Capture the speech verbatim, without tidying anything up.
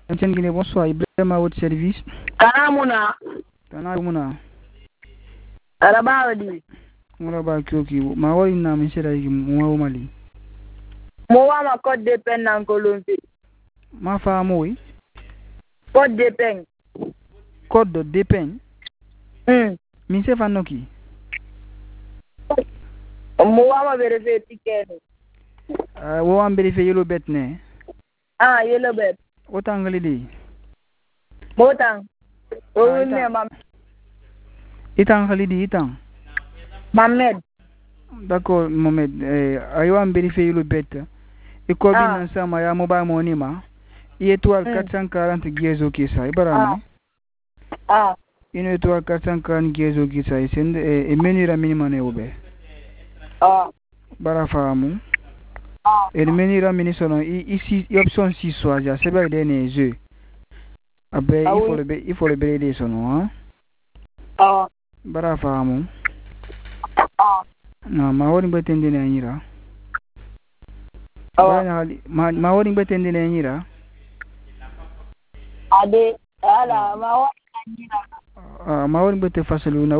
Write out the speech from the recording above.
Ntengine bonsoir Ibrahima à votre service. Kanamuna. Kanamuna. Arabadi. Muraba kyoki ma wari na misira yi mu mali. Mo wa ma code de pen en Colombie. Ma fa mo wi. Code de pen. Code de pen. Hmm. Mi se fanno ki. Mo wa ma verifier ticket. Ah wo am verifier yellow bet ne. Ah yellow bet. O tangali di. Motang. O ne mam. Itang khalidi itang. Mohamed. D'accord Mohamed eh, ayo am verifier yellow bet. E ko bi Ah. nan sama ya mobile money ma. I étoile Hmm. quatre cent quarante giezo ki sa ibarama. Ah. Une étoile quatre cent quarante giezo ki sa send e menu ra minimum ne obe. Ah. Bara famu. Ah. E menu ra mini sono ici option six soja c'est pas des ne jeu. Abe Ah il oui. faut le be il faut le be sono hein. Ah. Bara famu. Ah. Na ma woni betende ne anyira. Ah. Bara ma ma woni betende ne anyira. Ade ala ma wa anyira. Ah ma woni bete fasalu na